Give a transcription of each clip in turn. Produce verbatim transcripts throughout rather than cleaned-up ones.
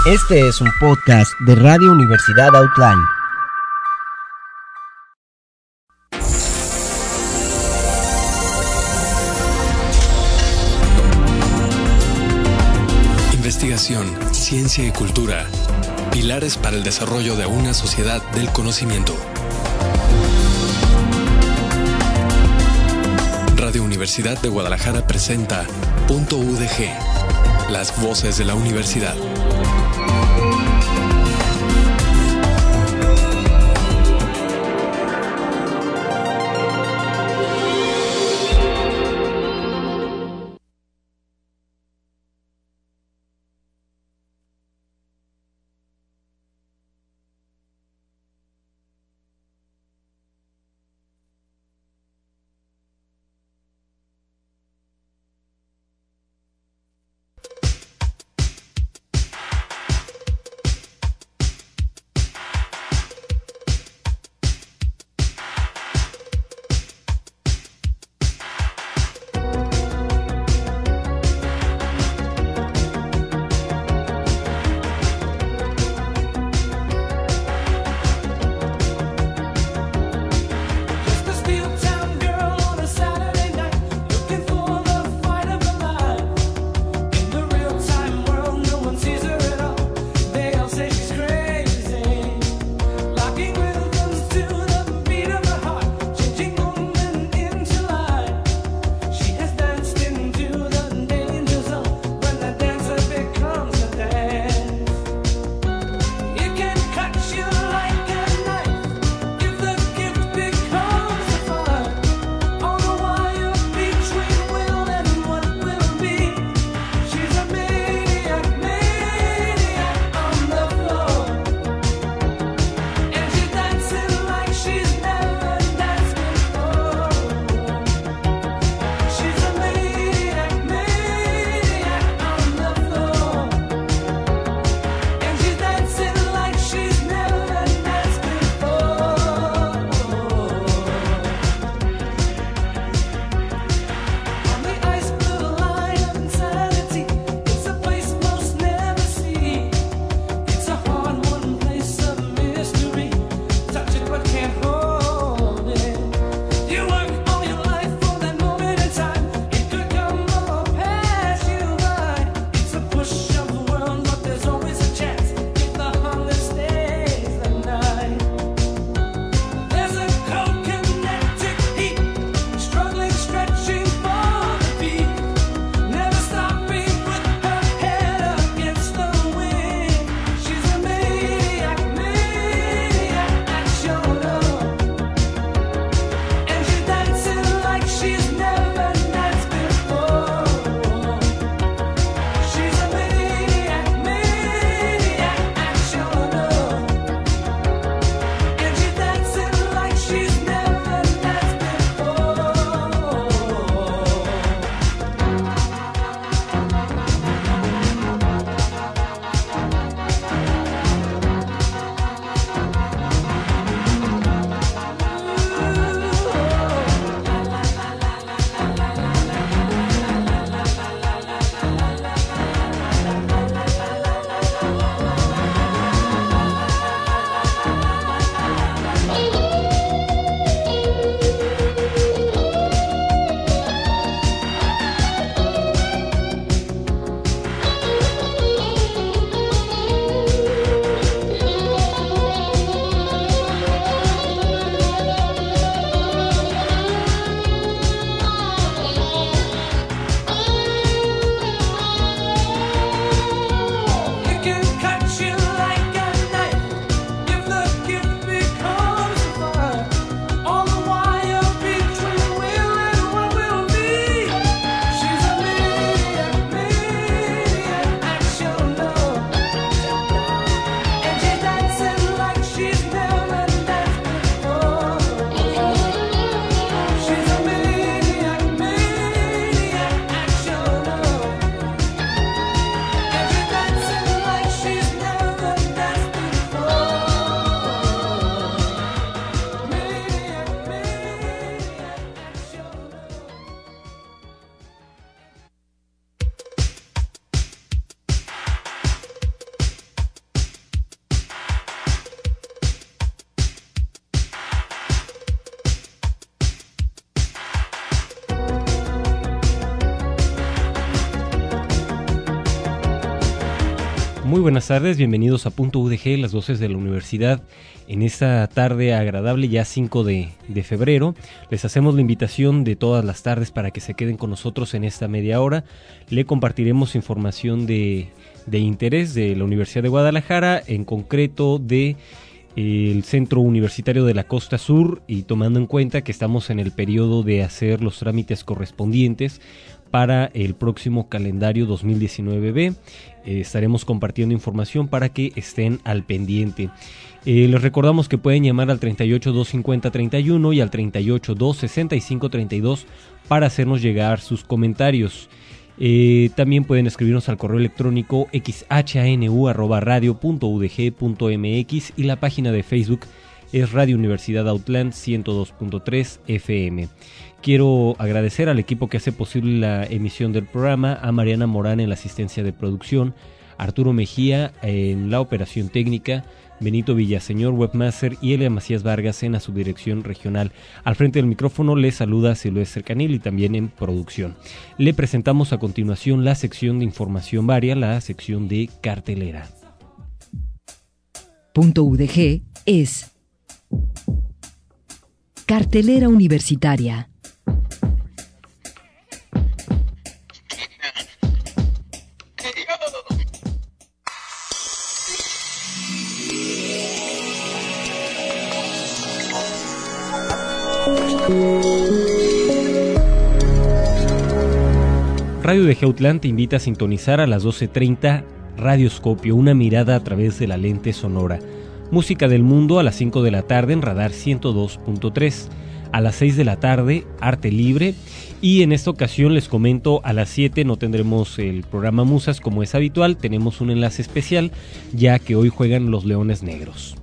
Este es un podcast de Radio Universidad Outline. Investigación, ciencia y cultura. Pilares para el desarrollo de una sociedad del conocimiento. Radio Universidad de Guadalajara presenta Punto U D G, las voces de la universidad. Muy buenas tardes, bienvenidos a Punto U D G, las voces de la universidad. En esta tarde agradable, ya cinco de, de febrero, les hacemos la invitación de todas las tardes para que se queden con nosotros en esta media hora. Le compartiremos información de, de interés de la Universidad de Guadalajara, en concreto de eh, el Centro Universitario de la Costa Sur, y tomando en cuenta que estamos en el periodo de hacer los trámites correspondientes para el próximo calendario dos mil diecinueve B. Eh, estaremos compartiendo información para que estén al pendiente. Eh, les recordamos que pueden llamar al treinta y ocho, doscientos cincuenta, treinta y uno y al treinta y ocho, doscientos sesenta y cinco, treinta y dos para hacernos llegar sus comentarios. Eh, también pueden escribirnos al correo electrónico xhanu arroba radio punto u d g punto m x y la página de Facebook es Radio Universidad Outland ciento dos punto tres F M. Quiero agradecer al equipo que hace posible la emisión del programa, a Mariana Morán en la asistencia de producción, Arturo Mejía en la operación técnica, Benito Villaseñor, webmaster, y Elia Macías Vargas en la subdirección regional. Al frente del micrófono les saluda Silvestre Canil y también en producción. Le presentamos a continuación la sección de información varia, la sección de cartelera. Punto U D G es Cartelera Universitaria. Radio U D G Outland te invita a sintonizar a las doce treinta Radioscopio, una mirada a través de la lente sonora. Música del mundo a las cinco de la tarde en Radar ciento dos punto tres. A las seis de la tarde, Arte Libre. Y en esta ocasión les comento, a las siete no tendremos el programa Musas como es habitual. Tenemos un enlace especial, ya que hoy juegan los Leones Negros.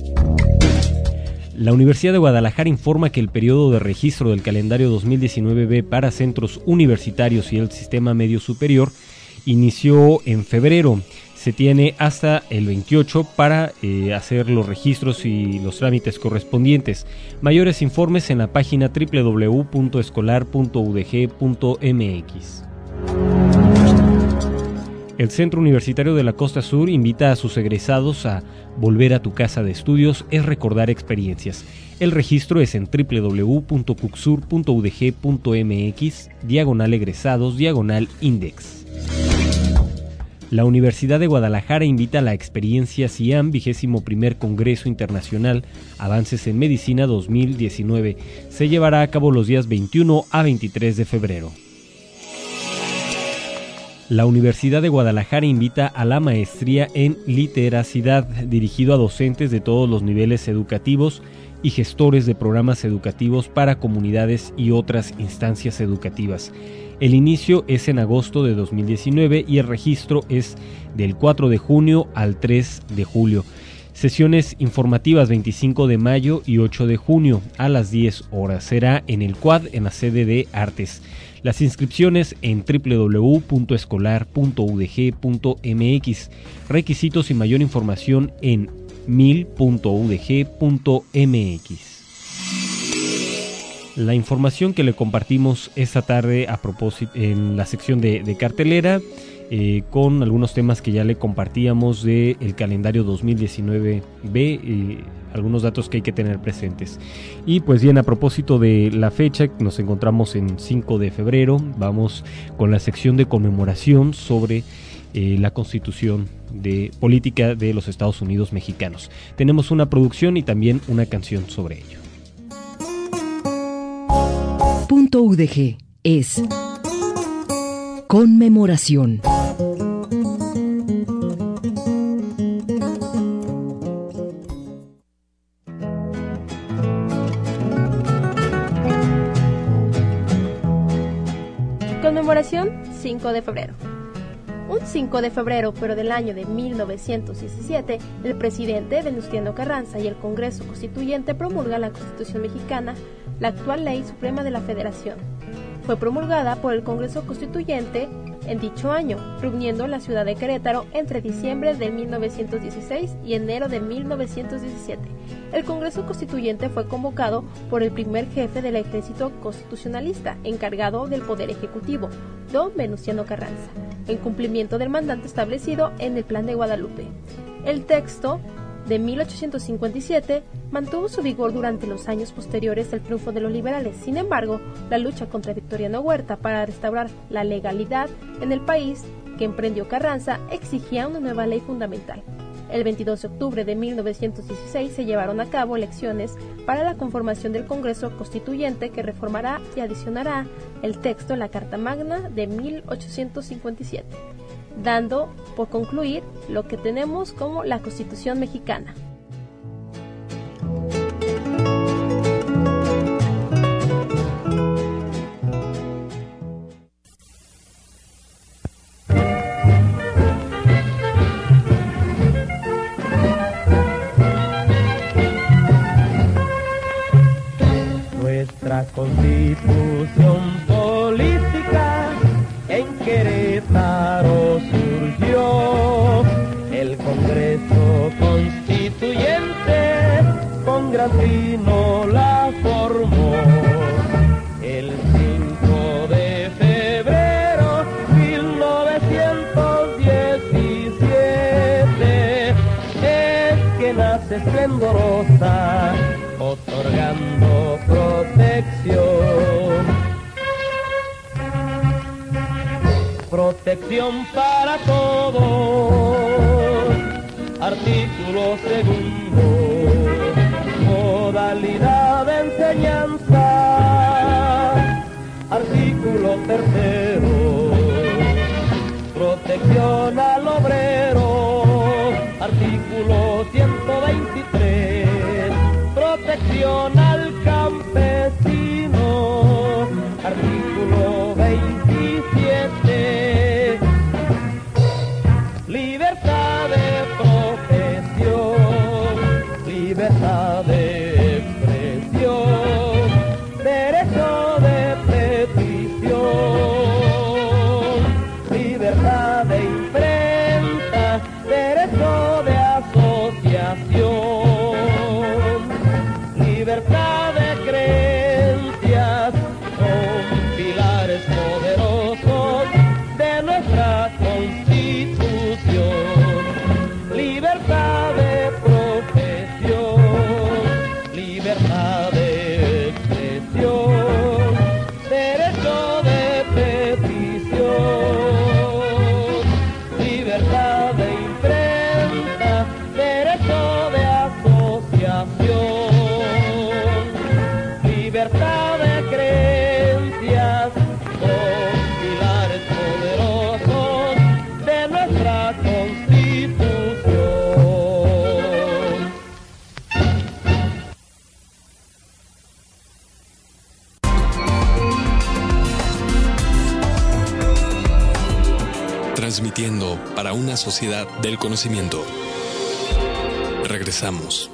La Universidad de Guadalajara informa que el periodo de registro del calendario dos mil diecinueve B para centros universitarios y el sistema medio superior inició en febrero. Se tiene hasta el veintiocho para eh, hacer los registros y los trámites correspondientes. Mayores informes en la página doble u doble u doble u punto escolar punto u d g punto m x. El Centro Universitario de la Costa Sur invita a sus egresados a volver a tu casa de estudios, es recordar experiencias. El registro es en doble u doble u doble u punto cucsur punto u d g punto m x, diagonal egresados, diagonal index. La Universidad de Guadalajara invita a la experiencia CIAM, vigésimo primer Congreso Internacional Avances en Medicina dos mil diecinueve. Se llevará a cabo los días veintiuno a veintitrés de febrero. La Universidad de Guadalajara invita a la maestría en literacidad, dirigido a docentes de todos los niveles educativos y gestores de programas educativos para comunidades y otras instancias educativas. El inicio es en agosto de dos mil diecinueve y el registro es del cuatro de junio al tres de julio. Sesiones informativas veinticinco de mayo y ocho de junio a las diez horas. Será en el Quad, en la sede de Artes. Las inscripciones en doble u doble u doble u punto escolar punto u d g punto m x. Requisitos y mayor información en mil punto u d g punto m x. La información que le compartimos esta tarde a propósito en la sección de, de cartelera, eh, con algunos temas que ya le compartíamos del calendario dos mil diecinueve B, eh, algunos datos que hay que tener presentes. Y pues bien, a propósito de la fecha, nos encontramos en cinco de febrero, vamos con la sección de conmemoración sobre eh, la Constitución de Política de los Estados Unidos Mexicanos. Tenemos una producción y también una canción sobre ello. Punto U D G es conmemoración. Conmemoración cinco de febrero. Un cinco de febrero, pero del año de mil novecientos diecisiete, el presidente Venustiano Carranza y el Congreso Constituyente promulgan la Constitución Mexicana, la actual Ley Suprema de la Federación. Fue promulgada por el Congreso Constituyente en dicho año, reuniendo la ciudad de Querétaro entre diciembre de mil novecientos dieciséis y enero de mil novecientos diecisiete. El Congreso Constituyente fue convocado por el primer jefe del ejército constitucionalista, encargado del Poder Ejecutivo, don Venustiano Carranza. en cumplimiento del mandato establecido en el Plan de Guadalupe. El texto de mil ochocientos cincuenta y siete mantuvo su vigor durante los años posteriores al triunfo de los liberales. Sin embargo, la lucha contra Victoriano Huerta para restaurar la legalidad en el país que emprendió Carranza exigía una nueva ley fundamental. El veintidós de octubre de mil novecientos dieciséis se llevaron a cabo elecciones para la conformación del Congreso Constituyente que reformará y adicionará el texto de la Carta Magna de mil ochocientos cincuenta y siete, dando por concluir lo que tenemos como la Constitución mexicana. Nuestra Constitución política en Querétaro surgió, el Congreso Constituyente con gran tino la formó. El cinco de febrero mil novecientos diecisiete es que nace esplendorosa, otorgando protección. Protección para todos. Artículo segundo. Modalidad de enseñanza. Artículo tercero. Protección al obrero. Artículo ciento veintitrés. Protección al campesino. Artículo veintisiete. Libertad de profesión, libertad de expresión, derecho de petición, libertad de imprenta, derecho de asociación, libertad de creencias, son pilares poderosos de nuestra Constitución. Libertad de profesión, libertad de expresión, derecho de petición, libertad de imprenta, derecho de asociación, libertad de creencias, son pilares poderosos de nuestra Constitución. Transmitiendo para una sociedad del conocimiento. Regresamos.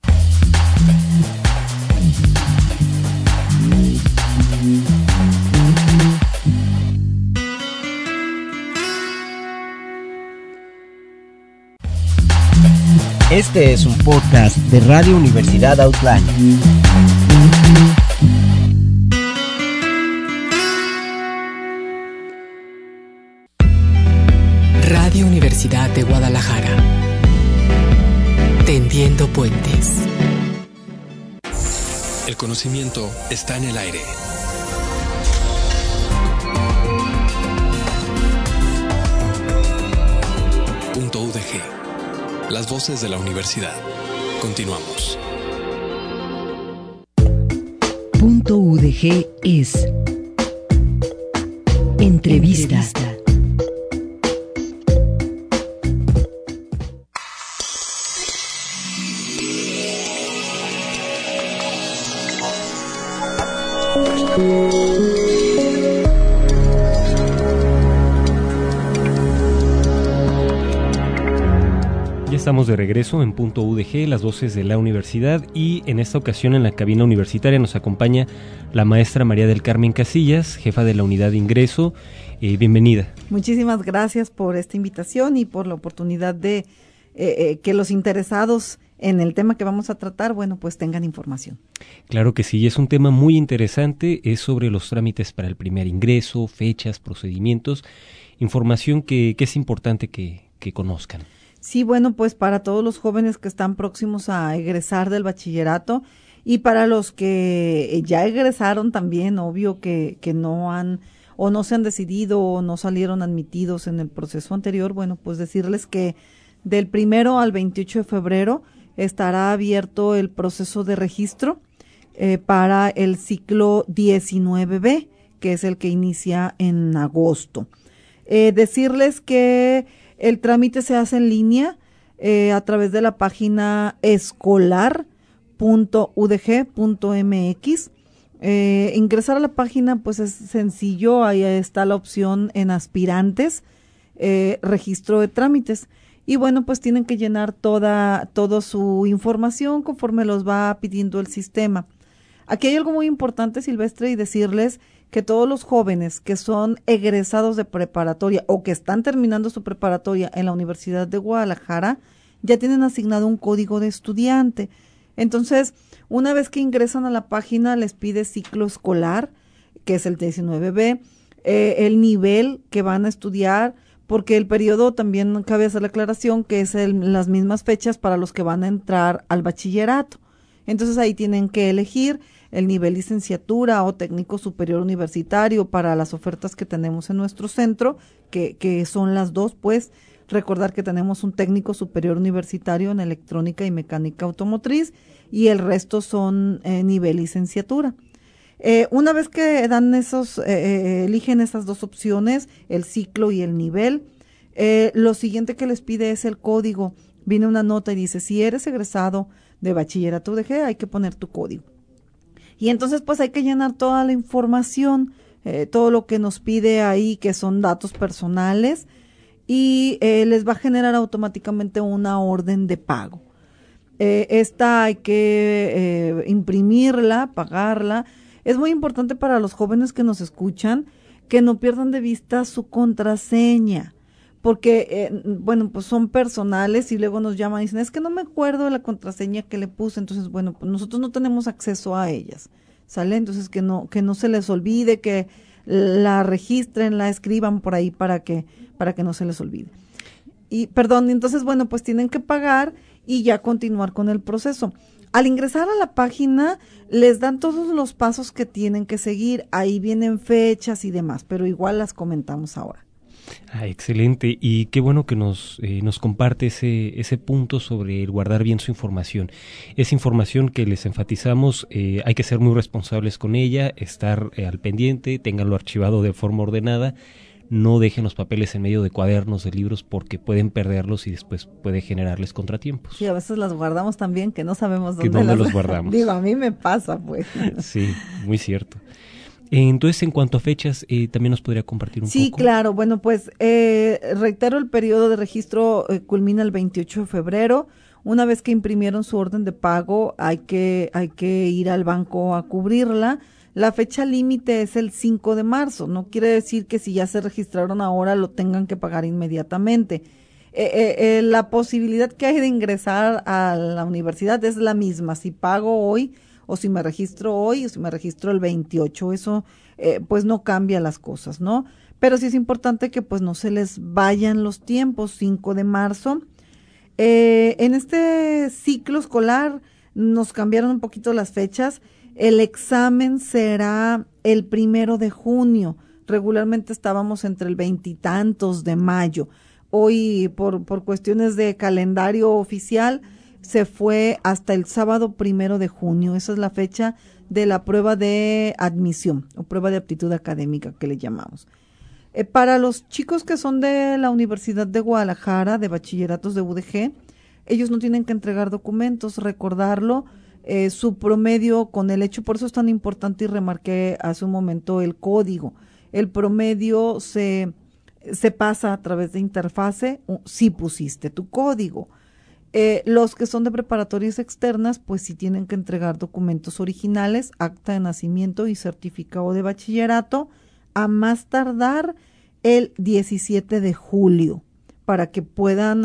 Este es un podcast de Radio Universidad Outline. Radio Universidad de Guadalajara. Tendiendo puentes. El conocimiento está en el aire. Punto U D G. Las voces de la universidad. Continuamos. Punto U D G es Entrevista. Entrevista. Ya estamos de regreso en Punto U D G, las voces de la universidad, y en esta ocasión en la cabina universitaria nos acompaña la maestra María del Carmen Casillas, jefa de la unidad de ingreso. Eh, bienvenida. Muchísimas gracias por esta invitación y por la oportunidad de eh, eh, que los interesados en el tema que vamos a tratar, bueno, pues tengan información. Claro que sí, es un tema muy interesante, es sobre los trámites para el primer ingreso, fechas, procedimientos, información que, que es importante que, que conozcan. Sí, bueno, pues para todos los jóvenes que están próximos a egresar del bachillerato y para los que ya egresaron también, obvio que, que no han o no se han decidido o no salieron admitidos en el proceso anterior, bueno, pues decirles que del primero al veintiocho de febrero estará abierto el proceso de registro eh, para el ciclo diecinueve be, que es el que inicia en agosto. Eh, decirles que el trámite se hace en línea eh, a través de la página escolar punto u d g punto m x. Eh, ingresar a la página pues es sencillo, ahí está la opción en aspirantes, eh, registro de trámites. Y bueno, pues tienen que llenar toda, toda su información conforme los va pidiendo el sistema. Aquí hay algo muy importante, Silvestre, y decirles que todos los jóvenes que son egresados de preparatoria o que están terminando su preparatoria en la Universidad de Guadalajara ya tienen asignado un código de estudiante. Entonces, una vez que ingresan a la página, les pide ciclo escolar, que es el diecinueve be, eh, el nivel que van a estudiar, porque el periodo también cabe hacer la aclaración que es el, las mismas fechas para los que van a entrar al bachillerato. Entonces ahí tienen que elegir el nivel licenciatura o técnico superior universitario para las ofertas que tenemos en nuestro centro, que, que son las dos, pues recordar que tenemos un técnico superior universitario en electrónica y mecánica automotriz y el resto son eh, nivel licenciatura. Eh, una vez que dan esos, eh, eligen esas dos opciones, el ciclo y el nivel, eh, lo siguiente que les pide es el código. Viene una nota y dice, si eres egresado de bachillerato U D G, hay que poner tu código. Y entonces pues hay que llenar toda la información, eh, todo lo que nos pide ahí, que son datos personales, y eh, les va a generar automáticamente una orden de pago. Eh, esta hay que eh, imprimirla, pagarla. Es muy importante para los jóvenes que nos escuchan que no pierdan de vista su contraseña, porque, eh, bueno, pues son personales y luego nos llaman y dicen, es que no me acuerdo de la contraseña que le puse, entonces, bueno, pues nosotros no tenemos acceso a ellas, ¿sale? Entonces, que no que no se les olvide, que la registren, la escriban por ahí para que para que no se les olvide. Y, perdón, entonces, bueno, pues tienen que pagar y ya continuar con el proceso. Al ingresar a la página, les dan todos los pasos que tienen que seguir. Ahí vienen fechas y demás, pero igual las comentamos ahora. Ah, excelente, y qué bueno que nos eh, nos comparte ese ese punto sobre el guardar bien su información. Esa información que les enfatizamos, eh, hay que ser muy responsables con ella, estar eh, al pendiente, ténganlo archivado de forma ordenada. No dejen los papeles en medio de cuadernos, de libros, porque pueden perderlos y después puede generarles contratiempos. Sí, a veces las guardamos también que no sabemos dónde, dónde las... los guardamos. Digo, a mí me pasa, pues. Sí, muy cierto. Entonces, en cuanto a fechas, eh, también nos podría compartir un sí, poco. Sí, claro. Bueno, pues eh, reitero, el periodo de registro eh, culmina el veintiocho de febrero. Una vez que imprimieron su orden de pago, hay que hay que ir al banco a cubrirla. La fecha límite es el cinco de marzo. No quiere decir que si ya se registraron ahora lo tengan que pagar inmediatamente. Eh, eh, eh, la posibilidad que hay de ingresar a la universidad es la misma. Si pago hoy o si me registro hoy o si me registro el veintiocho, eso eh, pues no cambia las cosas, ¿no? Pero sí es importante que pues no se les vayan los tiempos. Cinco de marzo. Eh, en este ciclo escolar nos cambiaron un poquito las fechas. El examen será el primero de junio. Regularmente estábamos entre el veintitantos de mayo. Hoy, por, por cuestiones de calendario oficial, se fue hasta el sábado primero de junio. Esa es la fecha de la prueba de admisión o prueba de aptitud académica que le llamamos. Eh, para los chicos que son de la Universidad de Guadalajara, de bachilleratos de U D G, ellos no tienen que entregar documentos, recordarlo. Eh, su promedio con el hecho, por eso es tan importante y remarqué hace un momento el código. El promedio se, se pasa a través de interfase si pusiste tu código. Eh, los que son de preparatorias externas, pues sí tienen que entregar documentos originales, acta de nacimiento y certificado de bachillerato a más tardar el diecisiete de julio para que puedan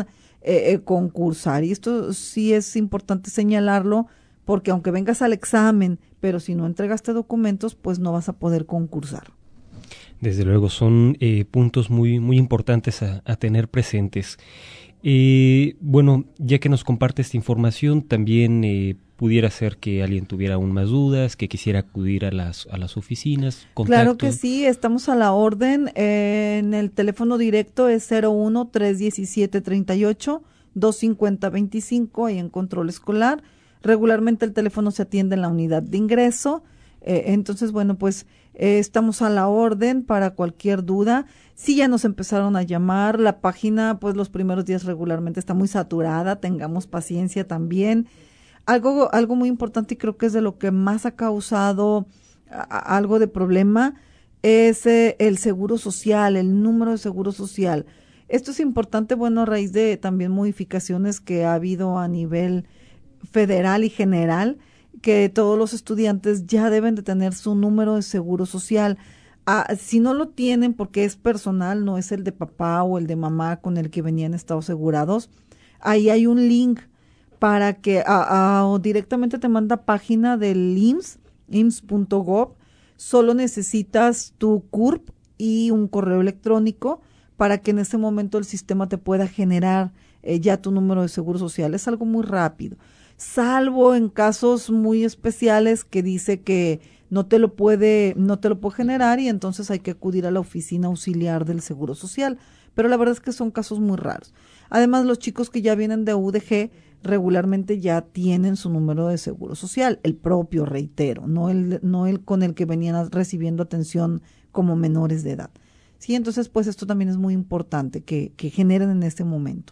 eh, eh, concursar. Y esto sí es importante señalarlo, porque aunque vengas al examen, pero si no entregaste documentos, pues no vas a poder concursar. Desde luego, son eh, puntos muy, muy importantes a, a tener presentes. Eh, bueno, ya que nos comparte esta información, también eh, pudiera ser que alguien tuviera aún más dudas, que quisiera acudir a las, a las oficinas. Contacto. Claro que sí, estamos a la orden. Eh, en el teléfono directo es cero uno, tres diecisiete, treinta y ocho, dos cincuenta, veinticinco, ahí en control escolar. Regularmente el teléfono se atiende en la unidad de ingreso. Eh, entonces, bueno, pues eh, estamos a la orden para cualquier duda. Sí, ya nos empezaron a llamar. La página, pues los primeros días regularmente está muy saturada. Tengamos paciencia también. Algo, algo muy importante, y creo que es de lo que más ha causado a, a, algo de problema, es eh, el seguro social, el número de seguro social. Esto es importante, bueno, a raíz de también modificaciones que ha habido a nivel federal y general, que todos los estudiantes ya deben de tener su número de seguro social. Ah, si no lo tienen porque es personal, no es el de papá o el de mamá con el que venían estados asegurados, ahí hay un link para que a, a, o directamente te manda página del I M S S, I M S S punto gov. Solo necesitas tu C U R P y un correo electrónico para que en ese momento el sistema te pueda generar eh, ya tu número de seguro social. Es algo muy rápido, salvo en casos muy especiales que dice que no te lo puede, no te lo puede generar, y entonces hay que acudir a la oficina auxiliar del Seguro Social. Pero la verdad es que son casos muy raros. Además, los chicos que ya vienen de U D G regularmente ya tienen su número de seguro social, el propio, reitero, no el, no el con el que venían recibiendo atención como menores de edad. Sí, entonces pues esto también es muy importante que, que generen en este momento.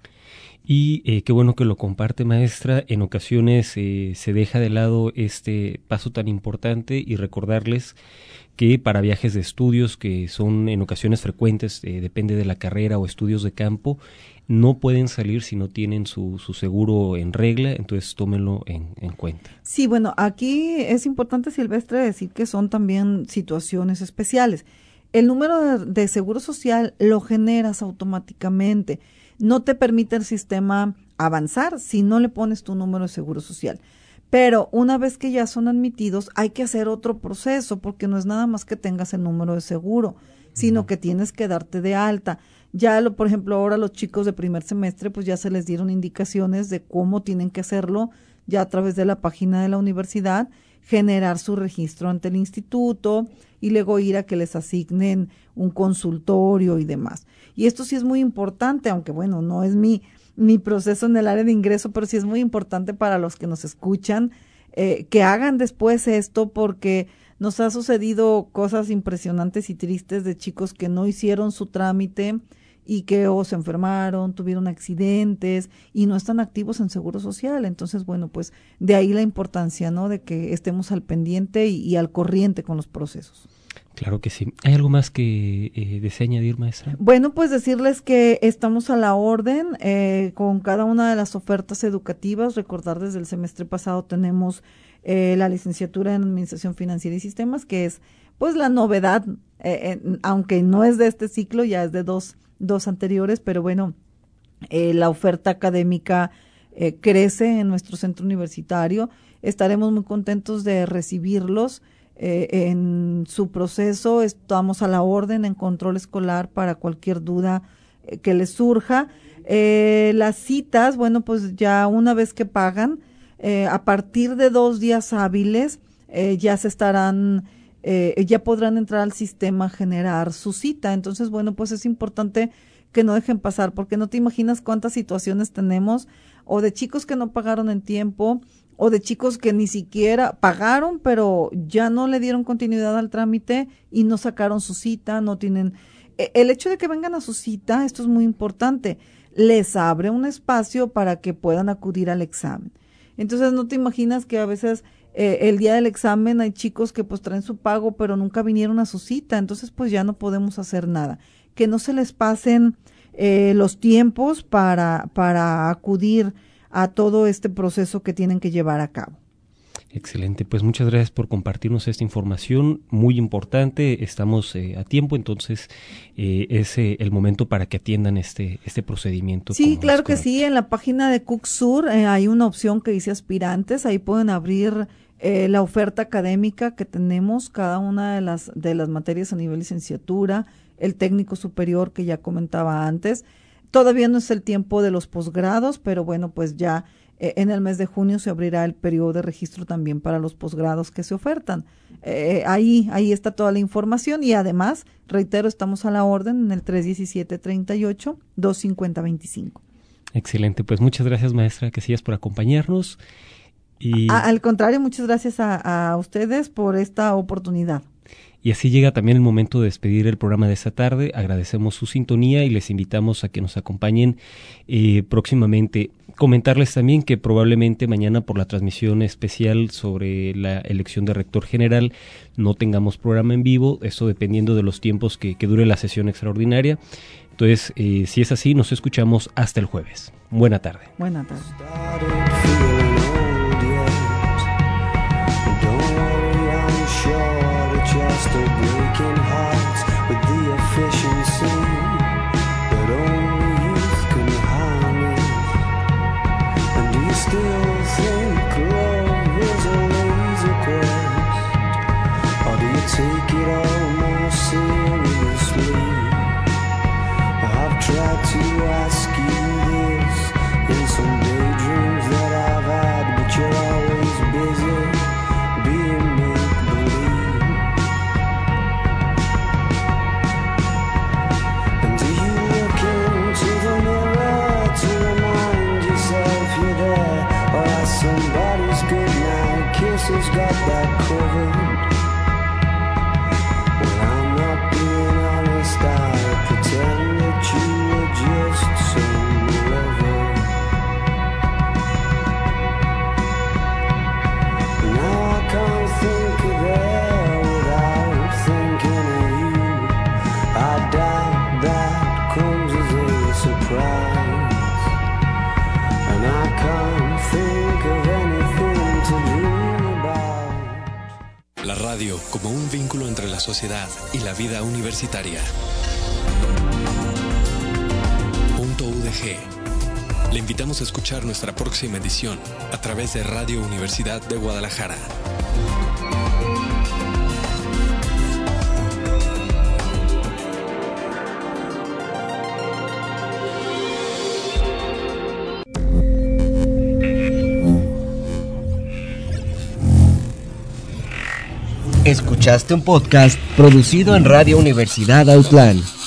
Y eh, qué bueno que lo comparte, maestra. En ocasiones eh, se deja de lado este paso tan importante, y recordarles que para viajes de estudios, que son en ocasiones frecuentes, eh, depende de la carrera o estudios de campo, no pueden salir si no tienen su, su seguro en regla, entonces tómenlo en, en cuenta. Sí, bueno, aquí es importante, Silvestre, decir que son también situaciones especiales. El número de, de seguro social lo generas automáticamente. No te permite el sistema avanzar si no le pones tu número de seguro social. Pero una vez que ya son admitidos, hay que hacer otro proceso, porque no es nada más que tengas el número de seguro, sino que tienes que darte de alta. Ya, lo, por ejemplo, ahora los chicos de primer semestre, pues ya se les dieron indicaciones de cómo tienen que hacerlo, ya a través de la página de la universidad, generar su registro ante el instituto y luego ir a que les asignen un consultorio y demás. Y esto sí es muy importante, aunque bueno, no es mi, mi proceso en el área de ingreso, pero sí es muy importante para los que nos escuchan, eh, que hagan después esto, porque nos ha sucedido cosas impresionantes y tristes de chicos que no hicieron su trámite y que o se enfermaron, tuvieron accidentes y no están activos en Seguro Social. Entonces, bueno, pues de ahí la importancia, ¿no?, de que estemos al pendiente y, y al corriente con los procesos. Claro que sí. ¿Hay algo más que eh, desea añadir, maestra? Bueno, pues decirles que estamos a la orden eh, con cada una de las ofertas educativas. Recordar, desde el semestre pasado tenemos eh, la licenciatura en Administración Financiera y Sistemas, que es pues la novedad, eh, eh, aunque no es de este ciclo, ya es de dos, dos anteriores, pero bueno, eh, la oferta académica eh, crece en nuestro centro universitario. Estaremos muy contentos de recibirlos Eh, en su proceso. Estamos a la orden en control escolar para cualquier duda eh, que les surja. Eh, las citas, bueno, pues ya una vez que pagan, eh, a partir de dos días hábiles, eh, ya se estarán, eh, ya podrán entrar al sistema a generar su cita. Entonces, bueno, pues es importante que no dejen pasar, porque no te imaginas cuántas situaciones tenemos, o de chicos que no pagaron en tiempo, o de chicos que ni siquiera pagaron, pero ya no le dieron continuidad al trámite y no sacaron su cita, no tienen. El hecho de que vengan a su cita, esto es muy importante, les abre un espacio para que puedan acudir al examen. Entonces, no te imaginas que a veces eh, el día del examen hay chicos que pues traen su pago, pero nunca vinieron a su cita, entonces pues ya no podemos hacer nada. Que no se les pasen eh, los tiempos para, para acudir a todo este proceso que tienen que llevar a cabo. Excelente, pues muchas gracias por compartirnos esta información muy importante. Estamos eh, a tiempo, entonces eh, es eh, el momento para que atiendan este este procedimiento. Sí, claro que sí. En la página de CUCSUR eh, hay una opción que dice aspirantes. Ahí pueden abrir eh, la oferta académica que tenemos, cada una de las de las materias a nivel licenciatura, el técnico superior que ya comentaba antes. Todavía no es el tiempo de los posgrados, pero bueno, pues ya en el mes de junio se abrirá el periodo de registro también para los posgrados que se ofertan. Eh, ahí, ahí está toda la información y además, reitero, estamos a la orden en el tres diecisiete, treinta y ocho, doscientos cincuenta, veinticinco. Excelente, pues muchas gracias, maestra Casillas, por acompañarnos. Y... A, al contrario, muchas gracias a, a ustedes por esta oportunidad. Y así llega también el momento de despedir el programa de esta tarde. Agradecemos su sintonía y les invitamos a que nos acompañen eh, próximamente. Comentarles también que probablemente mañana por la transmisión especial sobre la elección de rector general no tengamos programa en vivo, eso dependiendo de los tiempos que, que dure la sesión extraordinaria. Entonces, eh, si es así, nos escuchamos hasta el jueves. Buena tarde. Buena tarde. Just a breaking hearts with the efficiency that only youth can harness. And do you still think love is a laser quest? Or do you take it all more seriously? I've tried to ask you this in some daydreams that I've had, but you're always busy being make-believe. Somebody's goodnight kisses got that covered. When I'm not being honest, I pretend that you were just so loving. Now I can't think of her without thinking of you. I doubt that comes as a surprise, and I can't think of anything to dream about. La radio como un vínculo entre la sociedad y la vida universitaria. Punto U D G. Le invitamos a escuchar nuestra próxima edición a través de Radio Universidad de Guadalajara. Escuchaste un podcast producido en Radio Universidad Autlán.